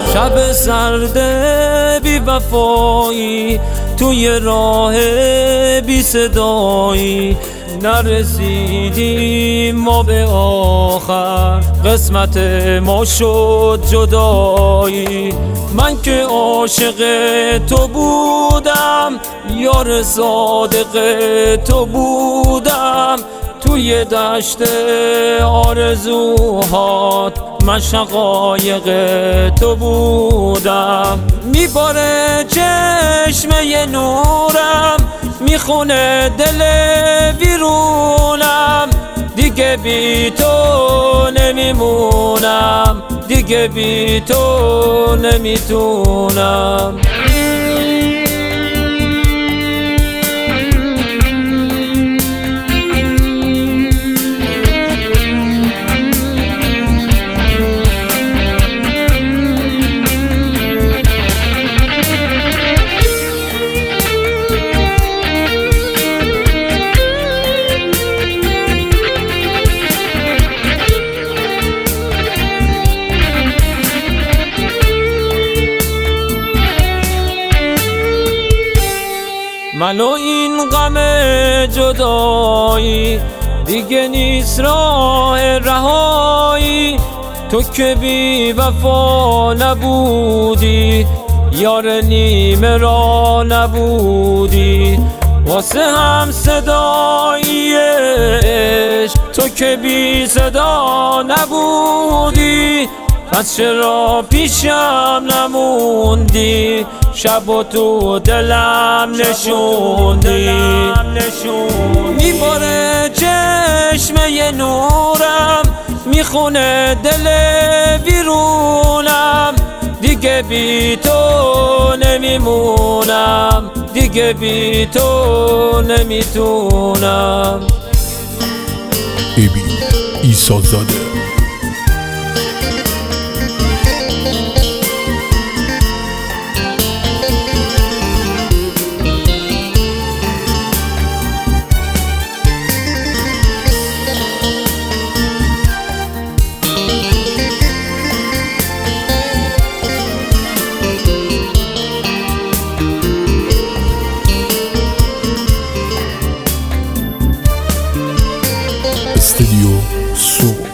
شب سرد بی وفایی توی راه بی صدایی، نرسیدیم ما به آخر، قسمت ما شد جدایی. من که عاشق تو بودم، یار صادق تو بودم، توی دشت آرزوهات من شقایق تو بودم. میباره چشمه نورم، میخونه دل ویرونم، دیگه بی تو نمیمونم، دیگه بی تو نمیتونم. من و این غم جدایی دیگه نیست راه رهایی. تو که بی وفا نبودی، یار نیمه را نبودی، واسه هم صدایی عشق تو که بی صدا نبودی. پس چرا پیشم نموندی، شب و تو دلم نشوندی. میباره چشمه نورم، میخونه دل ویرونم، دیگه بی تو نمیمونم، دیگه بی تو نمیتونم. ابی عیسی زاده. Studio Soul.